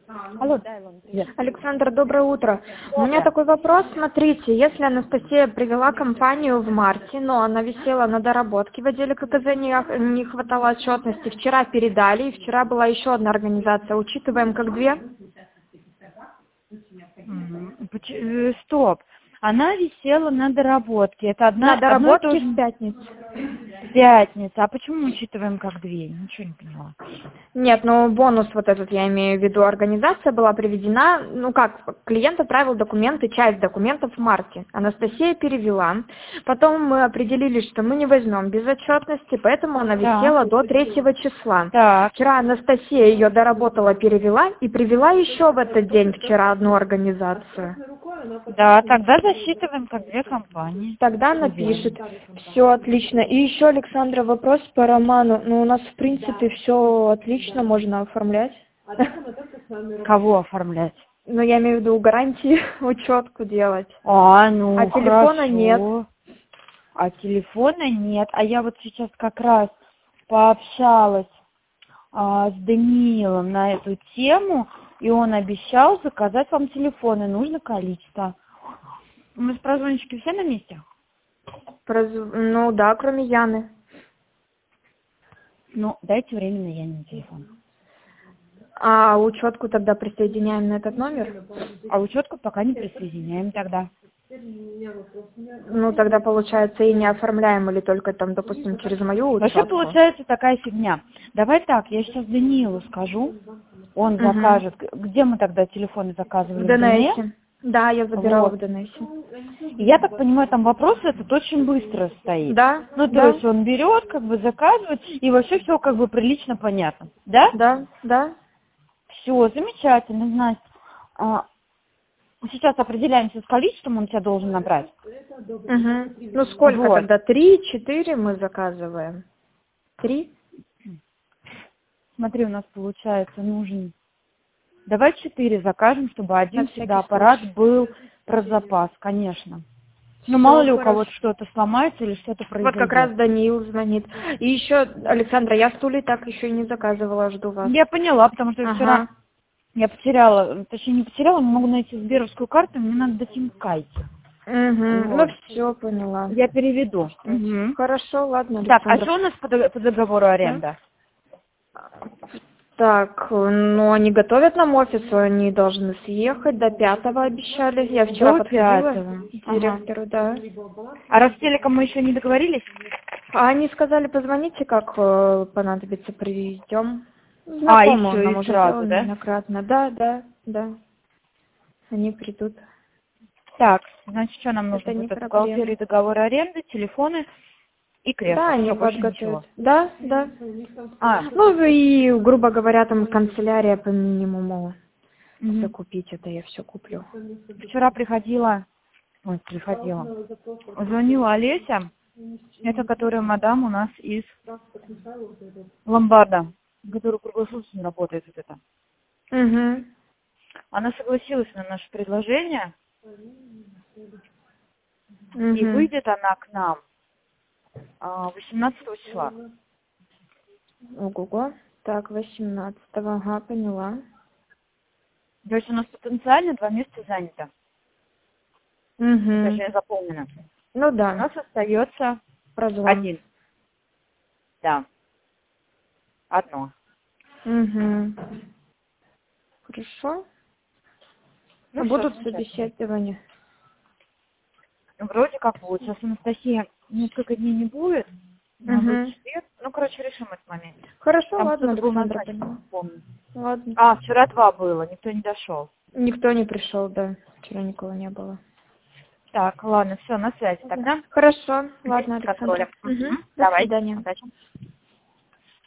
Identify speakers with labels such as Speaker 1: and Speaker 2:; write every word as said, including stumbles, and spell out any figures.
Speaker 1: Алло, да, Илон, привет.
Speaker 2: Александр, доброе утро. У меня такой вопрос. Смотрите, если Анастасия привела компанию в марте, но она висела на доработке в отделе ка ка зэ, не, не хватало отчетности, вчера передали, и вчера была еще одна организация. Учитываем как две?
Speaker 1: Мгм. Поч- э, Стоп. Она висела на доработке. Это одна,
Speaker 2: На
Speaker 1: одно и то
Speaker 2: доработке
Speaker 1: же
Speaker 2: в пятницу.
Speaker 1: пятница. А почему мы учитываем как две? Ничего не поняла.
Speaker 2: Нет, ну бонус вот этот, я имею в виду, организация была приведена, ну как, клиент отправил документы, часть документов в марте. Анастасия перевела. Потом мы определили, что мы не возьмем без отчетности, поэтому она
Speaker 1: Так.
Speaker 2: висела до третьего числа.
Speaker 1: Так.
Speaker 2: Вчера Анастасия ее доработала, перевела и привела еще в этот день вчера одну организацию.
Speaker 1: Да, тогда засчитываем как две компании.
Speaker 2: Тогда
Speaker 1: Всё
Speaker 2: напишет.
Speaker 1: верно.
Speaker 2: Все отлично. И еще, Александра, вопрос по роману. Ну, у нас, в принципе, все отлично, можно оформлять.
Speaker 1: Кого оформлять?
Speaker 2: Ну, я имею в виду гарантии, учетку делать.
Speaker 1: А, ну,
Speaker 2: А телефона нет.
Speaker 1: хорошо. А телефона нет. А я вот сейчас как раз пообщалась а, с Даниилом на эту тему, и он обещал заказать вам телефоны, нужно количество. У нас прозвончики все на месте?
Speaker 2: Произв- Ну, да, кроме Яны.
Speaker 1: Ну, дайте временно Яне телефон.
Speaker 2: А учетку тогда присоединяем на этот номер?
Speaker 1: А учетку пока не присоединяем тогда.
Speaker 2: Ну, тогда, получается, и не оформляем, или только там, допустим, через мою
Speaker 1: Вообще
Speaker 2: учетку.
Speaker 1: получается такая фигня. Давай так, я сейчас Даниилу скажу, он
Speaker 2: Угу.
Speaker 1: закажет. Где мы тогда телефоны
Speaker 2: В
Speaker 1: заказывали? В ДНС?
Speaker 2: ДНСе. Да, я забирала
Speaker 1: Вот.
Speaker 2: в ДНСе.
Speaker 1: И я так понимаю, там вопрос этот очень быстро стоит.
Speaker 2: Да,
Speaker 1: Ну, то
Speaker 2: да,
Speaker 1: есть он берет, как бы заказывает, и вообще все как бы прилично понятно. Да?
Speaker 2: да, да.
Speaker 1: Все, замечательно, Настя. А, сейчас определяемся с количеством, он тебя должен набрать.
Speaker 2: Угу. Ну, сколько
Speaker 1: Вот.
Speaker 2: тогда? Три, четыре мы заказываем. Три?
Speaker 1: Смотри, у нас получается нужен... Давай четыре закажем, чтобы один
Speaker 2: На
Speaker 1: всегда
Speaker 2: всякий
Speaker 1: аппарат
Speaker 2: случай.
Speaker 1: был про запас, конечно. Ну, мало
Speaker 2: Все
Speaker 1: ли у
Speaker 2: хорошо.
Speaker 1: кого-то что-то сломается или что-то
Speaker 2: Вот как раз
Speaker 1: произойдет.
Speaker 2: Даниил звонит. И еще, Александра, я стулья так еще и не заказывала, жду вас.
Speaker 1: Я поняла, потому что вчера
Speaker 2: Ага.
Speaker 1: я потеряла, точнее не потеряла, не могу найти сберовскую карту, мне надо дать им кайт.
Speaker 2: Угу.
Speaker 1: Вот.
Speaker 2: Ну, все, поняла.
Speaker 1: Я переведу. Мгм.
Speaker 2: Хорошо, ладно,
Speaker 1: Так, а
Speaker 2: Александра.
Speaker 1: что у нас по, дог- по договору
Speaker 2: Да?
Speaker 1: аренда?
Speaker 2: Так, ну они готовят нам офис, они должны съехать, до пятого обещали. Я вчера
Speaker 1: До
Speaker 2: подходила
Speaker 1: пятого.
Speaker 2: к
Speaker 1: Ага.
Speaker 2: директору, да.
Speaker 1: А Ростелеком мы еще не договорились?
Speaker 2: А они сказали, позвоните, как э, понадобится, привезем.
Speaker 1: А, и
Speaker 2: Знакомый
Speaker 1: все,
Speaker 2: он нам
Speaker 1: и
Speaker 2: уже
Speaker 1: сразу,
Speaker 2: делал
Speaker 1: да?
Speaker 2: неоднократно. Да, да, да. Они придут.
Speaker 1: Так, значит, что нам нужно
Speaker 2: Это не
Speaker 1: будет? Бухгалтерия,
Speaker 2: проблема.
Speaker 1: договор аренды, телефоны и
Speaker 2: Да,
Speaker 1: кресло.
Speaker 2: они
Speaker 1: Все, больше ничего.
Speaker 2: подготовят. Да, да.
Speaker 1: А,
Speaker 2: Ну и, грубо говоря, там канцелярия по минимуму
Speaker 1: мгм.
Speaker 2: закупить, это я все куплю.
Speaker 1: Вчера приходила, ой, приходила, звонила Олеся, это которая мадам у нас из Ломбарда, которая круглосуточно работает вот это.
Speaker 2: Угу.
Speaker 1: Она согласилась на наше предложение, и
Speaker 2: Угу.
Speaker 1: выйдет она к нам а, восемнадцатого числа.
Speaker 2: Ого-го. Так, восемнадцатого, ага, поняла.
Speaker 1: То есть у нас потенциально два места занято,
Speaker 2: Угу.
Speaker 1: точнее заполнено.
Speaker 2: Ну
Speaker 1: У
Speaker 2: да,
Speaker 1: нас остается
Speaker 2: прозвон.
Speaker 1: один. Да, одно.
Speaker 2: Угу. Хорошо. А
Speaker 1: Ну все,
Speaker 2: будут
Speaker 1: замечательно.
Speaker 2: собеседования?
Speaker 1: Ну, вроде как будет. Сейчас Анастасия несколько дней не будет. Она будет в
Speaker 2: Угу.
Speaker 1: четверг. Ну, короче, решим этот момент.
Speaker 2: Хорошо,
Speaker 1: Там
Speaker 2: ладно,
Speaker 1: кто-то был
Speaker 2: Александра,
Speaker 1: назначен,
Speaker 2: поняла.
Speaker 1: не помню.
Speaker 2: Ладно.
Speaker 1: А, вчера два было, никто не дошел.
Speaker 2: Никто не пришел, да. Вчера никого не было.
Speaker 1: Так, ладно, все, на связи
Speaker 2: Ладно.
Speaker 1: тогда.
Speaker 2: Хорошо, ладно,
Speaker 1: Без
Speaker 2: Александра.
Speaker 1: контроля.
Speaker 2: Угу.
Speaker 1: Мгм.
Speaker 2: До
Speaker 1: Давай,
Speaker 2: свидания.
Speaker 1: удачи.